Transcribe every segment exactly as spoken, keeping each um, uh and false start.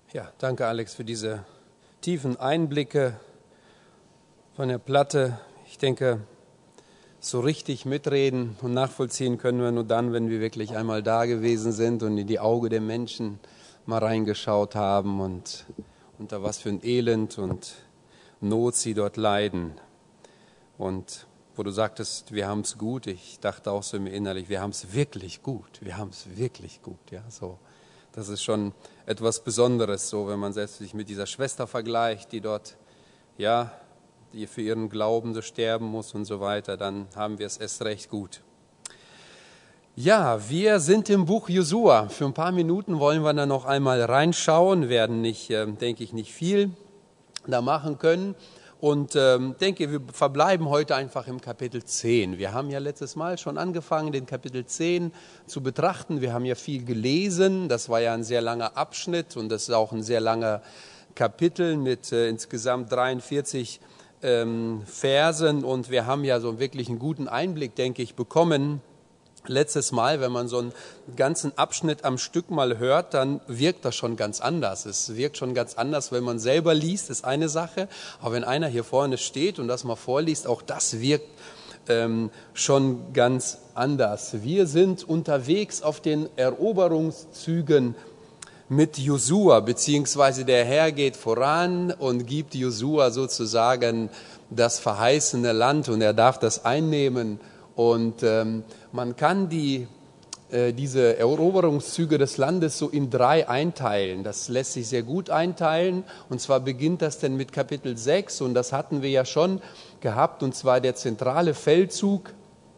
Ja, danke Alex für diese tiefen Einblicke von der Platte. Ich denke, so richtig mitreden und nachvollziehen können wir nur dann, wenn wir wirklich einmal da gewesen sind und in die Augen der Menschen mal reingeschaut haben und unter was für ein Elend und Not sie dort leiden. Und wo du sagtest, wir haben es gut, ich dachte auch so mir innerlich, wir haben es wirklich gut, wir haben es wirklich gut, ja, so. Das ist schon etwas Besonderes, so wenn man selbst sich mit dieser Schwester vergleicht, die dort, ja, die für ihren Glauben so sterben muss und so weiter, dann haben wir es erst recht gut. Ja, wir sind im Buch Josua. Für ein paar Minuten wollen wir da noch einmal reinschauen, werden nicht, äh, denke ich, nicht viel da machen können. Und ähm, denke, wir verbleiben heute einfach im Kapitel zehn. Wir haben ja letztes Mal schon angefangen, den Kapitel zehn zu betrachten. Wir haben ja viel gelesen. Das war ja ein sehr langer Abschnitt und das ist auch ein sehr langer Kapitel mit äh, insgesamt dreiundvierzig ähm, Versen. Und wir haben ja so wirklich einen guten Einblick, denke ich, bekommen. Letztes Mal, wenn man so einen ganzen Abschnitt am Stück mal hört, dann wirkt das schon ganz anders. Es wirkt schon ganz anders, wenn man selber liest, ist eine Sache. Aber wenn einer hier vorne steht und das mal vorliest, auch das wirkt ähm, schon ganz anders. Wir sind unterwegs auf den Eroberungszügen mit Josua, beziehungsweise der Herr geht voran und gibt Josua sozusagen das verheißene Land und er darf das einnehmen. Und ähm, man kann die, äh, diese Eroberungszüge des Landes so in drei einteilen. Das lässt sich sehr gut einteilen. Und zwar beginnt das dann mit Kapitel sechs. Und das hatten wir ja schon gehabt. Und zwar der zentrale Feldzug,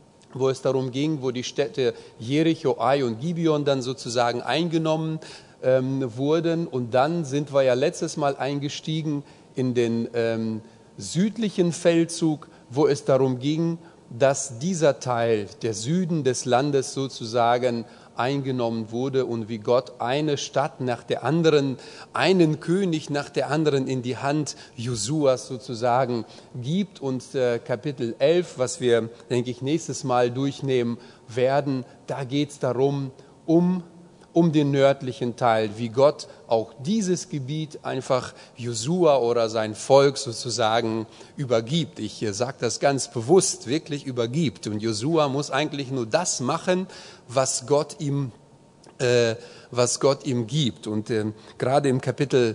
wo es darum ging, wo die Städte Jericho, Ai und Gibeon dann sozusagen eingenommen ähm, wurden. Und dann sind wir ja letztes Mal eingestiegen in den ähm, südlichen Feldzug, wo es darum ging, dass dieser Teil, der Süden des Landes sozusagen eingenommen wurde und wie Gott eine Stadt nach der anderen, einen König nach der anderen in die Hand Josuas sozusagen gibt. Und äh, Kapitel elf, was wir, denke ich, nächstes Mal durchnehmen werden, da geht es darum, um um den nördlichen Teil, wie Gott auch dieses Gebiet einfach Josua oder sein Volk sozusagen übergibt. Ich sage das ganz bewusst, wirklich übergibt. Und Josua muss eigentlich nur das machen, was Gott ihm, äh, was Gott ihm gibt. Und äh, gerade im Kapitel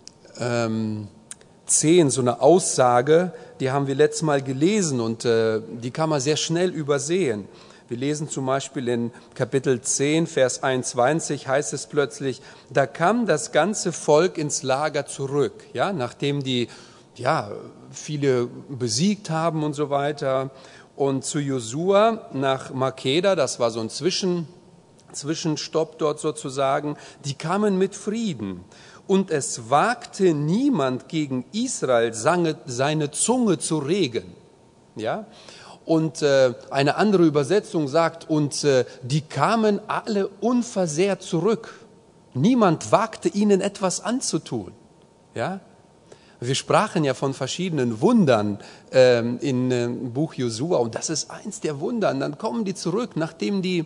ähm, zehn, so eine Aussage, die haben wir letztes Mal gelesen und äh, die kann man sehr schnell übersehen. Wir lesen zum Beispiel in Kapitel zehn, Vers einundzwanzig, heißt es plötzlich, da kam das ganze Volk ins Lager zurück, ja, nachdem die ja, viele besiegt haben und so weiter. Und zu Josua nach Makeda, das war so ein Zwischen, Zwischenstopp dort sozusagen, die kamen mit Frieden. Und es wagte niemand gegen Israel seine Zunge zu regen, ja. Und äh, eine andere Übersetzung sagt, und äh, die kamen alle unversehrt zurück. Niemand wagte ihnen etwas anzutun. Ja? Wir sprachen ja von verschiedenen Wundern ähm, in äh, im Buch Josua und das ist eins der Wunder. Und dann kommen die zurück, nachdem die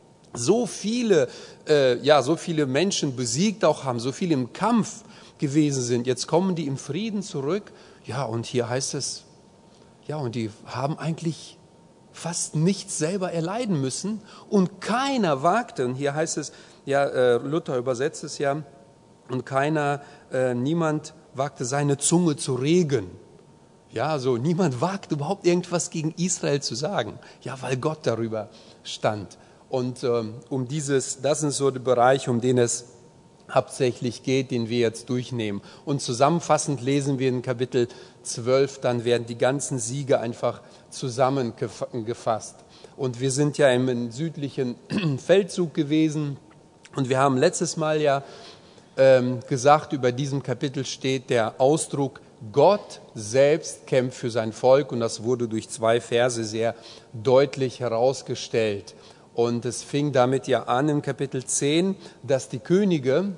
so viele, äh, ja, so viele Menschen besiegt auch haben, so viele im Kampf gewesen sind. Jetzt kommen die im Frieden zurück. Ja, und hier heißt es, ja, und die haben eigentlich fast nichts selber erleiden müssen und keiner wagte, und hier heißt es, ja, äh, Luther übersetzt es ja, und keiner, äh, niemand wagte seine Zunge zu regen. Ja, also niemand wagte überhaupt irgendwas gegen Israel zu sagen, ja, weil Gott darüber stand. Und ähm, um dieses, das ist so der Bereich, um den es hauptsächlich geht, den wir jetzt durchnehmen. Und zusammenfassend lesen wir in Kapitel zwölf, dann werden die ganzen Siege einfach zusammengefasst. Und wir sind ja im südlichen Feldzug gewesen und wir haben letztes Mal ja ähm, gesagt, über diesem Kapitel steht der Ausdruck, Gott selbst kämpft für sein Volk und das wurde durch zwei Verse sehr deutlich herausgestellt. Und es fing damit ja an im Kapitel zehn, dass die Könige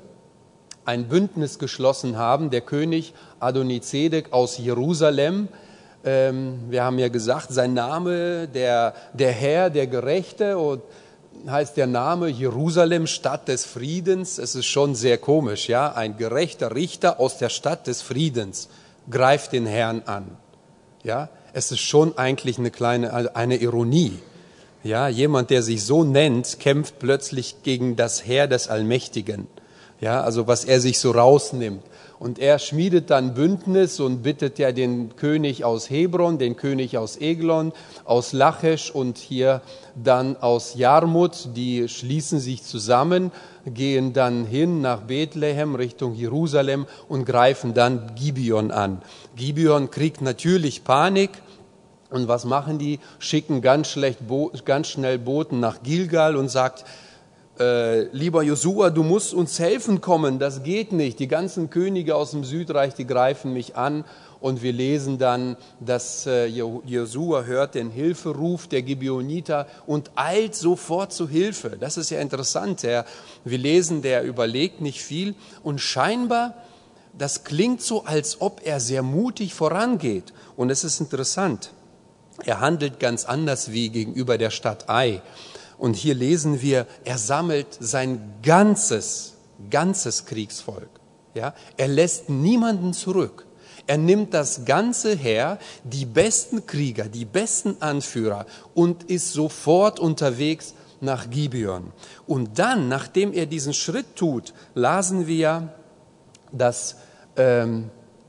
ein Bündnis geschlossen haben. Der König Adonizedek aus Jerusalem, ähm, wir haben ja gesagt, sein Name, der, der Herr, der Gerechte, und heißt der Name Jerusalem, Stadt des Friedens. Es ist schon sehr komisch, ja. Ein gerechter Richter aus der Stadt des Friedens greift den Herrn an. Ja, es ist schon eigentlich eine kleine, eine Ironie. Ja, jemand, der sich so nennt, kämpft plötzlich gegen das Heer des Allmächtigen. Ja, also was er sich so rausnimmt. Und er schmiedet dann Bündnis und bittet ja den König aus Hebron, den König aus Eglon, aus Lachisch und hier dann aus Jarmut. Die schließen sich zusammen, gehen dann hin nach Bethlehem Richtung Jerusalem und greifen dann Gibeon an. Gibeon kriegt natürlich Panik. Und was machen die? Schicken ganz, schlecht, ganz schnell Boten nach Gilgal und sagt, äh, lieber Josua, du musst uns helfen kommen, das geht nicht. Die ganzen Könige aus dem Südreich, die greifen mich an. Und wir lesen dann, dass äh, Josua hört den Hilferuf der Gibeoniter und eilt sofort zu Hilfe. Das ist ja interessant. Der, wir lesen, der überlegt nicht viel und scheinbar, das klingt so, als ob er sehr mutig vorangeht. Und es ist interessant. Er handelt ganz anders wie gegenüber der Stadt Ai. Und hier lesen wir, er sammelt sein ganzes, ganzes Kriegsvolk. Ja? Er lässt niemanden zurück. Er nimmt das ganze Heer, die besten Krieger, die besten Anführer und ist sofort unterwegs nach Gibeon. Und dann, nachdem er diesen Schritt tut, lasen wir, dass ähm,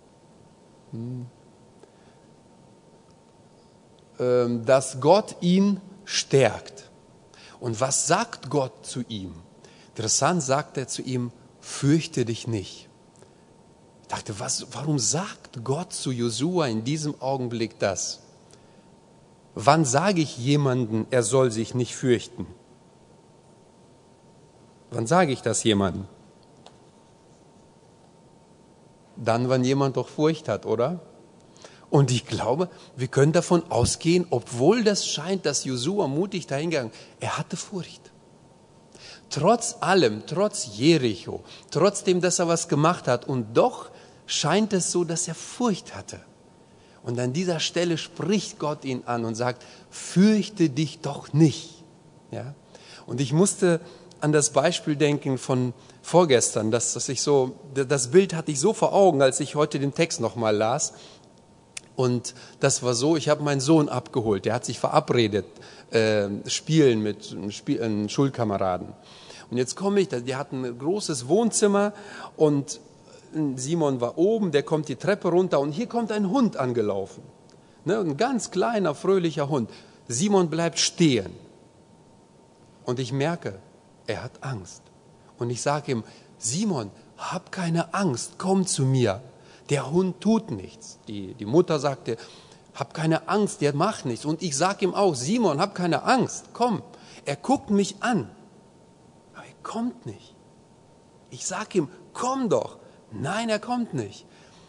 dass Gott ihn stärkt. Und was sagt Gott zu ihm? Interessant sagt er zu ihm, fürchte dich nicht. Ich dachte, was, warum sagt Gott zu Josua in diesem Augenblick das? Wann sage ich jemandem, er soll sich nicht fürchten? Wann sage ich das jemandem? Dann, wenn jemand doch Furcht hat, oder? Und ich glaube, wir können davon ausgehen, obwohl das scheint, dass Josua mutig dahingegangen ist, er hatte Furcht. Trotz allem, trotz Jericho, trotzdem, dass er was gemacht hat, und doch scheint es so, dass er Furcht hatte. Und an dieser Stelle spricht Gott ihn an und sagt, fürchte dich doch nicht. Ja? Und ich musste an das Beispiel denken von vorgestern, dass, dass ich so, das Bild hatte ich so vor Augen, als ich heute den Text nochmal las. Und das war so, ich habe meinen Sohn abgeholt, der hat sich verabredet, äh, spielen mit einem, Spiel, einem Schulkameraden. Und jetzt komme ich, die hatten ein großes Wohnzimmer und Simon war oben, der kommt die Treppe runter und hier kommt ein Hund angelaufen. Ne, ein ganz kleiner, fröhlicher Hund. Simon bleibt stehen. Und ich merke, er hat Angst. Und ich sage ihm, Simon, hab keine Angst, komm zu mir. Der Hund tut nichts. Die, die Mutter sagte, hab keine Angst, der macht nichts. Und ich sage ihm auch, Simon, hab keine Angst, komm. Er guckt mich an, aber er kommt nicht. Ich sage ihm, komm doch. Nein, er kommt nicht.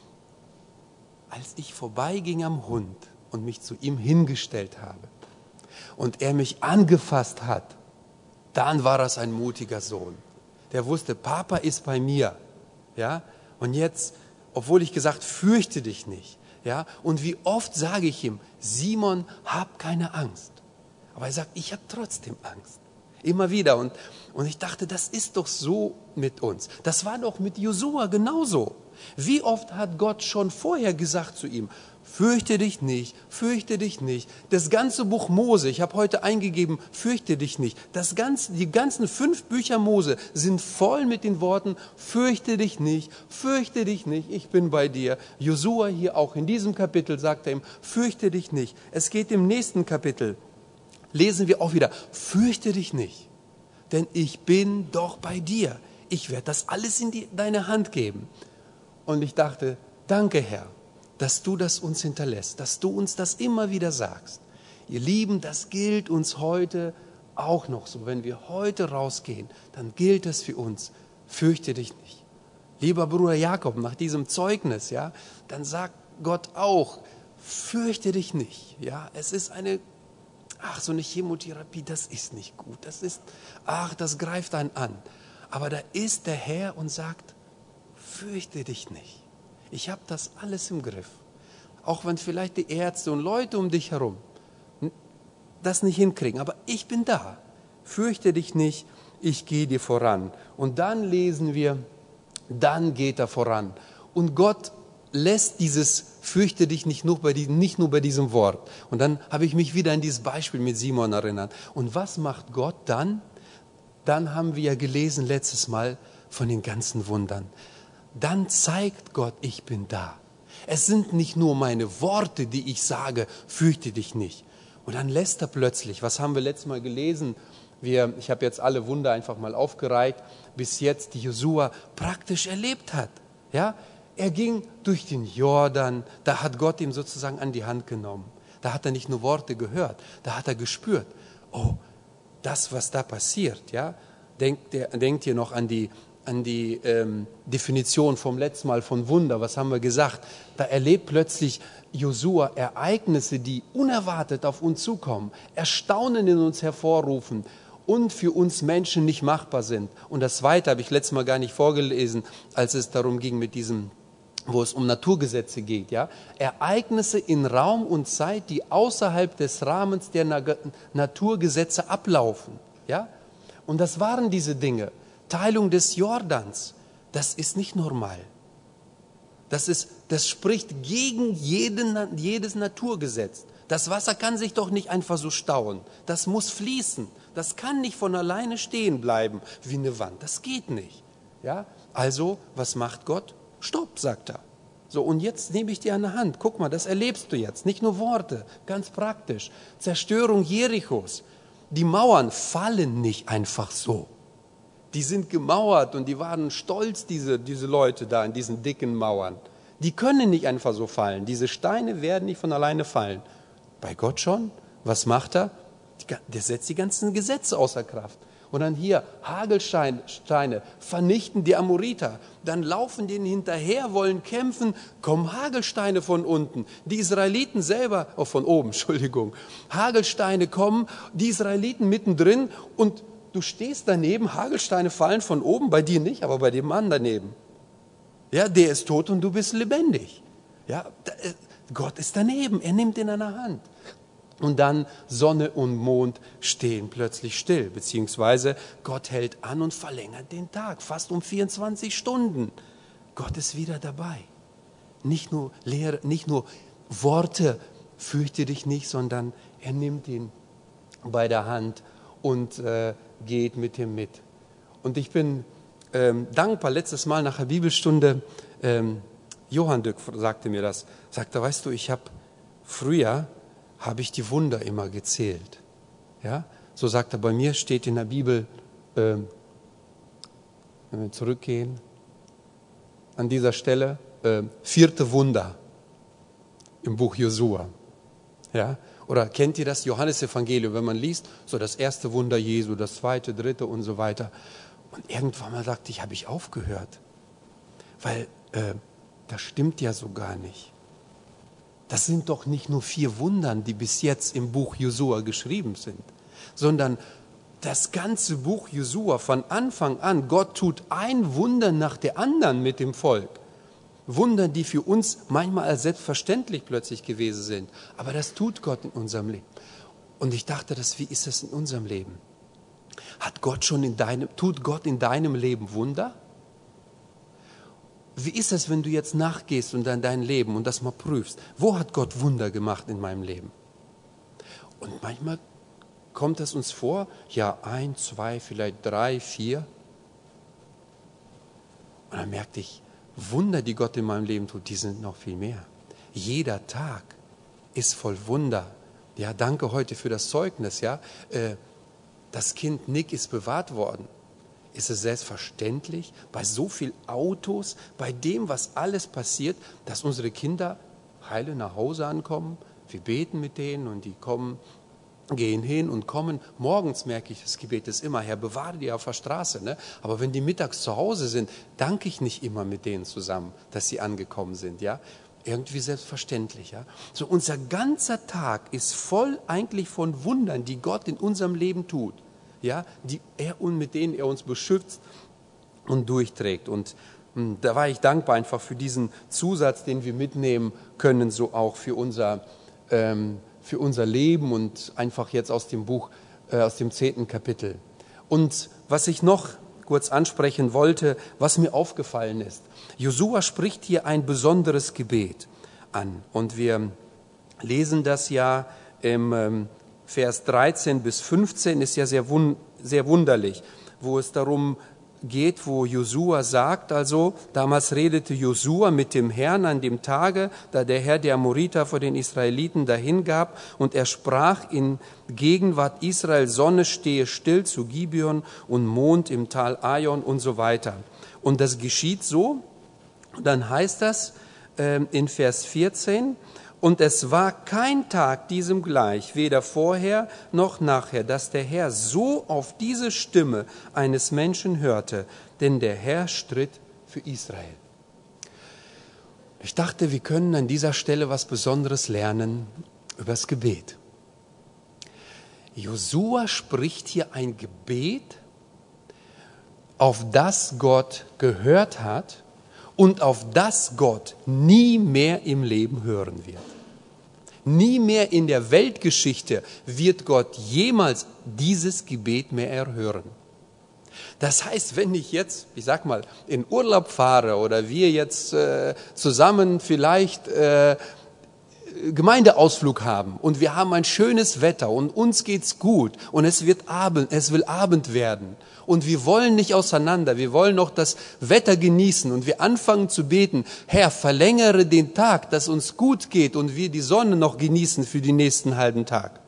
Als ich vorbeiging am Hund und mich zu ihm hingestellt habe und er mich angefasst hat, dann war das ein mutiger Sohn. Der wusste, Papa ist bei mir. Ja? Und jetzt, obwohl ich gesagt, fürchte dich nicht. Ja? Und wie oft sage ich ihm, Simon, hab keine Angst. Aber er sagt, ich habe trotzdem Angst. Immer wieder. Und, und ich dachte, das ist doch so mit uns. Das war doch mit Josua genauso. Wie oft hat Gott schon vorher gesagt zu ihm, fürchte dich nicht, fürchte dich nicht. Das ganze Buch Mose, ich habe heute eingegeben, fürchte dich nicht. Das ganze, die ganzen fünf Bücher Mose sind voll mit den Worten, fürchte dich nicht, fürchte dich nicht, ich bin bei dir. Josua hier auch in diesem Kapitel sagt er ihm, fürchte dich nicht. Es geht im nächsten Kapitel, lesen wir auch wieder, fürchte dich nicht, denn ich bin doch bei dir. Ich werde das alles in die, deine Hand geben. Und ich dachte, danke Herr, dass du das uns hinterlässt, dass du uns das immer wieder sagst. Ihr Lieben, das gilt uns heute auch noch so. Wenn wir heute rausgehen, dann gilt es für uns, fürchte dich nicht. Lieber Bruder Jakob, nach diesem Zeugnis, ja, dann sagt Gott auch, fürchte dich nicht. Ja, es ist eine, ach, so eine Chemotherapie, das ist nicht gut. Das ist, ach, das greift einen an. Aber da ist der Herr und sagt, fürchte dich nicht. Ich habe das alles im Griff. Auch wenn vielleicht die Ärzte und Leute um dich herum das nicht hinkriegen. Aber ich bin da. fürchte dich nicht, ich gehe dir voran. Und dann lesen wir, dann geht er voran. Und Gott lässt dieses fürchte dich nicht nur bei diesem, nicht nur bei diesem Wort. Und dann habe ich mich wieder an dieses Beispiel mit Simon erinnert. Und was macht Gott dann? Dann haben wir ja gelesen letztes Mal von den ganzen Wundern. Dann zeigt Gott, ich bin da. Es sind nicht nur meine Worte, die ich sage, fürchte dich nicht. Und dann lässt er plötzlich, was haben wir letztes Mal gelesen? Wir, ich habe jetzt alle Wunder einfach mal aufgereiht, bis jetzt die Josua praktisch erlebt hat. Ja? Er ging durch den Jordan, da hat Gott ihm sozusagen an die Hand genommen. Da hat er nicht nur Worte gehört, da hat er gespürt, oh, das, was da passiert, ja, denkt, der, denkt ihr noch an die, an die ähm, Definition vom letzten Mal von Wunder, was haben wir gesagt? Da erlebt plötzlich Josua Ereignisse, die unerwartet auf uns zukommen, Erstaunen in uns hervorrufen und für uns Menschen nicht machbar sind. Und das Zweite habe ich letztes Mal gar nicht vorgelesen, als es darum ging mit diesem, wo es um Naturgesetze geht, ja, Ereignisse in Raum und Zeit, die außerhalb des Rahmens der Na- Naturgesetze ablaufen, ja. Und das waren diese Dinge. Teilung des Jordans, das ist nicht normal. Das ist, das spricht gegen jeden, jedes Naturgesetz. Das Wasser kann sich doch nicht einfach so stauen. Das muss fließen. Das kann nicht von alleine stehen bleiben wie eine Wand. Das geht nicht. Ja? Also, was macht Gott? Stopp, sagt er. So, und jetzt nehme ich dir an der Hand. Guck mal, das erlebst du jetzt. Nicht nur Worte, ganz praktisch. Zerstörung Jerichos. Die Mauern fallen nicht einfach so. Die sind gemauert und die waren stolz, diese, diese Leute da in diesen dicken Mauern. Die können nicht einfach so fallen. Diese Steine werden nicht von alleine fallen. Bei Gott schon. Was macht er? Der setzt die ganzen Gesetze außer Kraft. Und dann hier Hagelsteine vernichten die Amoriter. Dann laufen denen hinterher, wollen kämpfen, kommen Hagelsteine von unten. Die Israeliten selber, oh von oben, Entschuldigung. Hagelsteine kommen, die Israeliten mittendrin und du stehst daneben, Hagelsteine fallen von oben, bei dir nicht, aber bei dem Mann daneben. Ja, der ist tot und du bist lebendig. Ja, Gott ist daneben, er nimmt ihn an der Hand. Und dann Sonne und Mond stehen plötzlich still, beziehungsweise Gott hält an und verlängert den Tag, fast um vierundzwanzig Stunden. Gott ist wieder dabei. Nicht nur Lehre, nicht nur Worte, fürchte dich nicht, sondern er nimmt ihn bei der Hand und äh, geht mit ihm mit. Und ich bin ähm, dankbar, letztes Mal nach der Bibelstunde, ähm, Johann Dück sagte mir das, sagte, weißt du, ich habe früher, habe ich die Wunder immer gezählt. Ja? So sagt er, bei mir steht in der Bibel, äh, wenn wir zurückgehen, an dieser Stelle, äh, vierte Wunder im Buch Josua. Ja? Oder kennt ihr das Johannesevangelium, wenn man liest, so das erste Wunder Jesu, das zweite, dritte und so weiter. Und irgendwann mal sagte ich, habe ich aufgehört. Weil äh, das stimmt ja so gar nicht. Das sind doch nicht nur vier Wundern, die bis jetzt im Buch Josua geschrieben sind, sondern das ganze Buch Josua von Anfang an. Gott tut ein Wunder nach der anderen mit dem Volk. Wunder, die für uns manchmal als selbstverständlich plötzlich gewesen sind. Aber das tut Gott in unserem Leben. Und ich dachte, das, wie ist das in unserem Leben? Hat Gott schon in deinem, tut Gott in deinem Leben Wunder? Wie ist es, wenn du jetzt nachgehst und dann dein Leben und das mal prüfst? Wo hat Gott Wunder gemacht in meinem Leben? Und manchmal kommt es uns vor, ja, ein, zwei, vielleicht drei, vier. Und dann merkte ich, Wunder, die Gott in meinem Leben tut, die sind noch viel mehr. Jeder Tag ist voll Wunder. Ja, danke heute für das Zeugnis. Ja, das Kind Nick ist bewahrt worden. Ist es selbstverständlich, bei so vielen Autos, bei dem, was alles passiert, dass unsere Kinder heile nach Hause ankommen? Wir beten mit denen und die kommen, gehen hin und kommen. Morgens merke ich, das Gebet ist immer, Herr, bewahre die auf der Straße. Ne? Aber wenn die mittags zu Hause sind, danke ich nicht immer mit denen zusammen, dass sie angekommen sind. Ja? Irgendwie selbstverständlich. Ja? So unser ganzer Tag ist voll eigentlich von Wundern, die Gott in unserem Leben tut. Ja, die er und mit denen er uns beschützt und durchträgt. Und mh, da war ich dankbar einfach für diesen Zusatz, den wir mitnehmen können, so auch für unser, ähm, für unser Leben und einfach jetzt aus dem Buch äh, aus dem zehnten Kapitel. Und was ich noch kurz ansprechen wollte, was mir aufgefallen ist. Josua spricht hier ein besonderes Gebet an. Und wir lesen das ja im ähm, Vers dreizehn bis fünfzehn, ist ja sehr, wun- sehr wunderlich, wo es darum geht, wo Josua sagt, also damals redete Josua mit dem Herrn an dem Tage, da der Herr die Amoriter vor den Israeliten dahingab, und er sprach in Gegenwart Israel, Sonne stehe still zu Gibeon und Mond im Tal Aion und so weiter. Und das geschieht so, dann heißt das äh, in Vers vierzehn, und es war kein Tag diesem gleich, weder vorher noch nachher, dass der Herr so auf diese Stimme eines Menschen hörte, denn der Herr stritt für Israel. Ich dachte, wir können an dieser Stelle was Besonderes lernen übers Gebet. Josua spricht hier ein Gebet, auf das Gott gehört hat und auf das Gott nie mehr im Leben hören wird. Nie mehr in der Weltgeschichte wird Gott jemals dieses Gebet mehr erhören. Das heißt, wenn ich jetzt, ich sag mal, in Urlaub fahre oder wir jetzt äh, zusammen vielleicht äh, Gemeindeausflug haben und wir haben ein schönes Wetter und uns geht's gut und es wird Abend, es will Abend werden und wir wollen nicht auseinander, wir wollen noch das Wetter genießen und wir anfangen zu beten, Herr, verlängere den Tag, dass uns gut geht und wir die Sonne noch genießen für den nächsten halben Tag.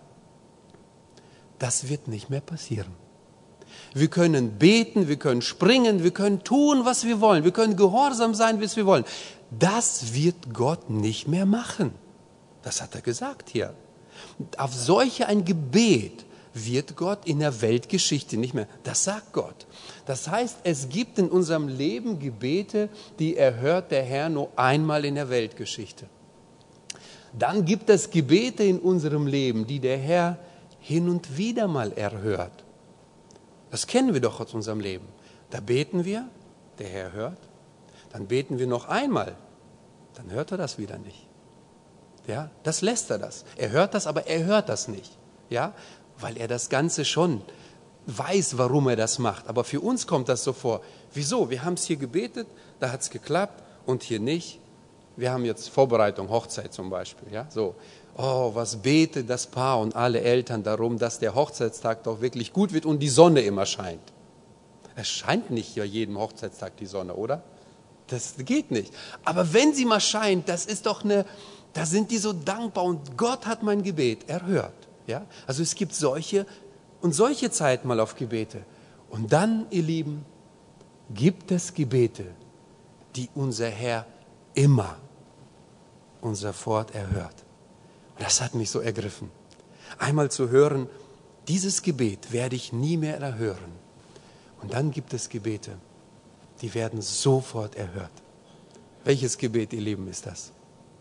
Das wird nicht mehr passieren. Wir können beten, wir können springen, wir können tun, was wir wollen, wir können gehorsam sein, was wir wollen. Das wird Gott nicht mehr machen. Das hat er gesagt hier. Auf solche ein Gebet wird Gott in der Weltgeschichte nicht mehr. Das sagt Gott. Das heißt, es gibt in unserem Leben Gebete, die erhört der Herr nur einmal in der Weltgeschichte. Dann gibt es Gebete in unserem Leben, die der Herr hin und wieder mal erhört. Das kennen wir doch aus unserem Leben. Da beten wir, der Herr hört. Dann beten wir noch einmal, dann hört er das wieder nicht. Ja, das lässt er das. Er hört das, aber er hört das nicht. Ja, weil er das Ganze schon weiß, warum er das macht. Aber für uns kommt das so vor. Wieso? Wir haben es hier gebetet, da hat es geklappt und hier nicht. Wir haben jetzt Vorbereitung, Hochzeit zum Beispiel. Ja, so. Oh, was betet das Paar und alle Eltern darum, dass der Hochzeitstag doch wirklich gut wird und die Sonne immer scheint. Es scheint nicht ja jeden Hochzeitstag die Sonne, oder? Das geht nicht. Aber wenn sie mal scheint, das ist doch eine... Da sind die so dankbar und Gott hat mein Gebet erhört. Ja? Also es gibt solche und solche Zeiten mal auf Gebete. Und dann, ihr Lieben, gibt es Gebete, die unser Herr immer unser Wort erhört. Und das hat mich so ergriffen. Einmal zu hören, dieses Gebet werde ich nie mehr erhören. Und dann gibt es Gebete, die werden sofort erhört. Welches Gebet, ihr Lieben, ist das?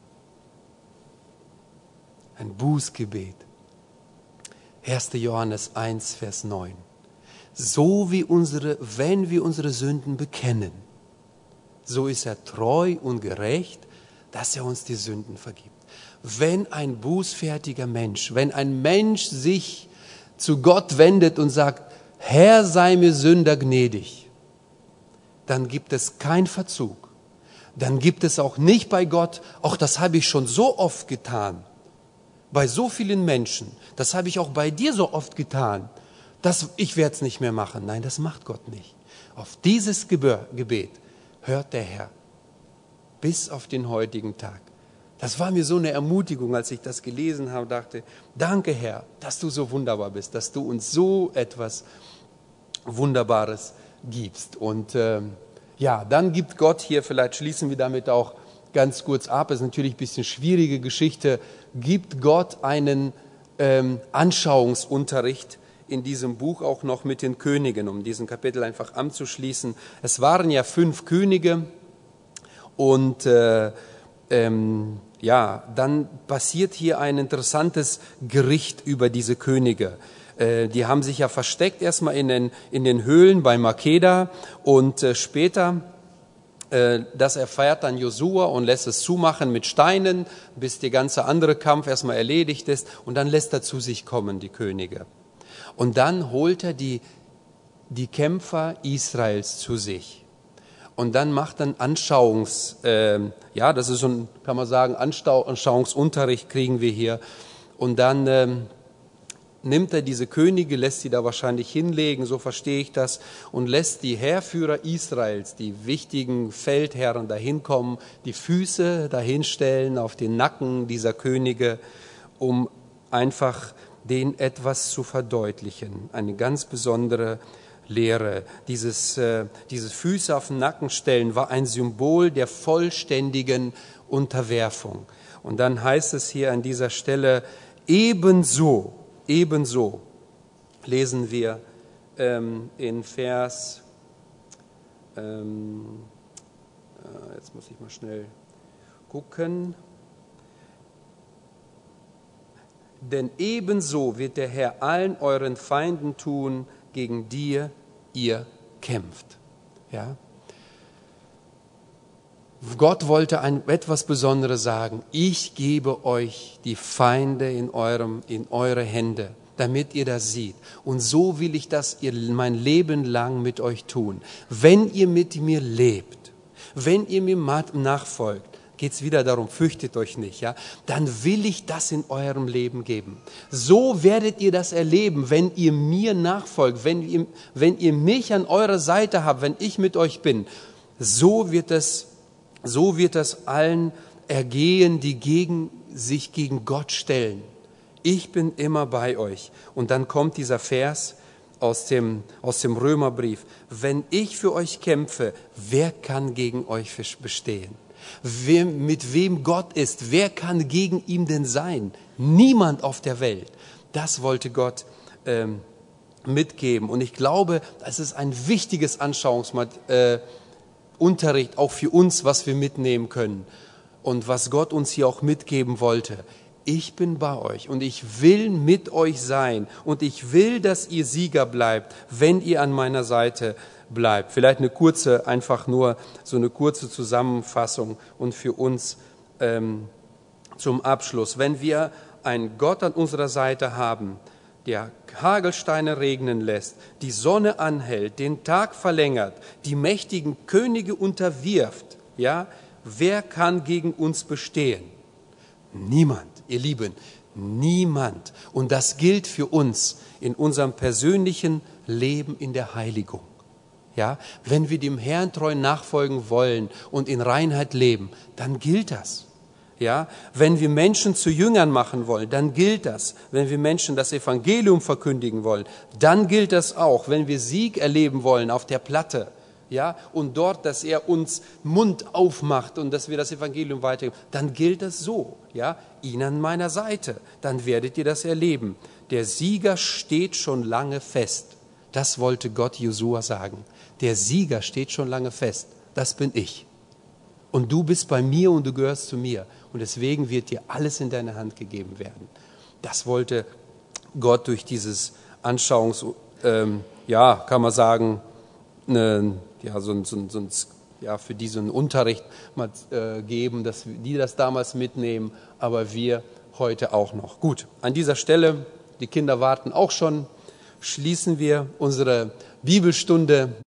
Ein Bußgebet. erster Johannes eins, Vers neun. So wie unsere, wenn wir unsere Sünden bekennen, so ist er treu und gerecht, dass er uns die Sünden vergibt. Wenn ein bußfertiger Mensch, wenn ein Mensch sich zu Gott wendet und sagt, Herr, sei mir Sünder gnädig, dann gibt es keinen Verzug. Dann gibt es auch nicht bei Gott, auch das habe ich schon so oft getan, bei so vielen Menschen, das habe ich auch bei dir so oft getan, dass ich werde es nicht mehr machen. Nein, das macht Gott nicht. Auf dieses Gebet hört der Herr bis auf den heutigen Tag. Das war mir so eine Ermutigung, als ich das gelesen habe, dachte, danke Herr, dass du so wunderbar bist, dass du uns so etwas Wunderbares gibst. Und ähm, ja, dann gibt Gott hier, vielleicht schließen wir damit auch ganz kurz ab, ist natürlich ein bisschen schwierige Geschichte, gibt Gott einen ähm, Anschauungsunterricht in diesem Buch auch noch mit den Königen, um diesen Kapitel einfach anzuschließen. Es waren ja fünf Könige und äh, ähm, ja, dann passiert hier ein interessantes Gericht über diese Könige. Äh, die haben sich ja versteckt erstmal in den, in den Höhlen bei Makeda und äh, später das erfährt dann Josua und lässt es zumachen mit Steinen, bis der ganze andere Kampf erstmal erledigt ist und dann lässt er zu sich kommen, die Könige. Und dann holt er die, die Kämpfer Israels zu sich. Und dann macht er Anschauungs, äh, ja, das ist so ein, kann man sagen, Anschauungsunterricht kriegen wir hier. Und dann ähm, nimmt er diese Könige, lässt sie da wahrscheinlich hinlegen, so verstehe ich das, und lässt die Heerführer Israels, die wichtigen Feldherren dahin kommen, die Füße dahinstellen auf den Nacken dieser Könige, um einfach denen etwas zu verdeutlichen. Eine ganz besondere Lehre. Dieses, äh, dieses Füße auf den Nacken stellen war ein Symbol der vollständigen Unterwerfung. Und dann heißt es hier an dieser Stelle, ebenso, ebenso lesen wir ähm, in Vers, ähm, äh, jetzt muss ich mal schnell gucken, denn ebenso wird der Herr allen euren Feinden tun, gegen die ihr kämpft. Ja? Gott wollte ein, etwas Besonderes sagen. Ich gebe euch die Feinde in, eurem, in eure Hände, damit ihr das seht. Und so will ich das ihr, mein Leben lang mit euch tun. Wenn ihr mit mir lebt, wenn ihr mir nachfolgt, geht es wieder darum, fürchtet euch nicht, ja? Dann will ich das in eurem Leben geben. So werdet ihr das erleben, wenn ihr mir nachfolgt, wenn ihr, wenn ihr mich an eurer Seite habt, wenn ich mit euch bin. So wird es, so wird es allen ergehen, die gegen, sich gegen Gott stellen. Ich bin immer bei euch. Und dann kommt dieser Vers aus dem, aus dem Römerbrief. Wenn ich für euch kämpfe, wer kann gegen euch bestehen? Wer, mit wem Gott ist, wer kann gegen ihn denn sein? Niemand auf der Welt. Das wollte Gott ähm, mitgeben. Und ich glaube, das ist ein wichtiges Anschauungsunterricht, äh, auch für uns, was wir mitnehmen können. Und was Gott uns hier auch mitgeben wollte. Ich bin bei euch und ich will mit euch sein. Und ich will, dass ihr Sieger bleibt, wenn ihr an meiner Seite bleibt. Vielleicht eine kurze, einfach nur so eine kurze Zusammenfassung und für uns ähm, zum Abschluss. Wenn wir einen Gott an unserer Seite haben, der Hagelsteine regnen lässt, die Sonne anhält, den Tag verlängert, die mächtigen Könige unterwirft, ja, wer kann gegen uns bestehen? Niemand, ihr Lieben, niemand. Und das gilt für uns in unserem persönlichen Leben in der Heiligung. Ja, wenn wir dem Herrn treu nachfolgen wollen und in Reinheit leben, dann gilt das. Ja, wenn wir Menschen zu Jüngern machen wollen, dann gilt das. Wenn wir Menschen das Evangelium verkündigen wollen, dann gilt das auch. Wenn wir Sieg erleben wollen auf der Platte, ja, und dort, dass er uns Mund aufmacht und dass wir das Evangelium weitergeben, dann gilt das so. Ja, ihn an meiner Seite, dann werdet ihr das erleben. Der Sieger steht schon lange fest. Das wollte Gott Josua sagen. Der Sieger steht schon lange fest. Das bin ich. Und du bist bei mir und du gehörst zu mir. Und deswegen wird dir alles in deine Hand gegeben werden. Das wollte Gott durch dieses Anschauungs, ähm, ja, kann man sagen, ne, ja, so, so, so, ja, für die so einen Unterricht mal äh, geben, dass die das damals mitnehmen, aber wir heute auch noch. Gut, an dieser Stelle, die Kinder warten auch schon, schließen wir unsere Bibelstunde.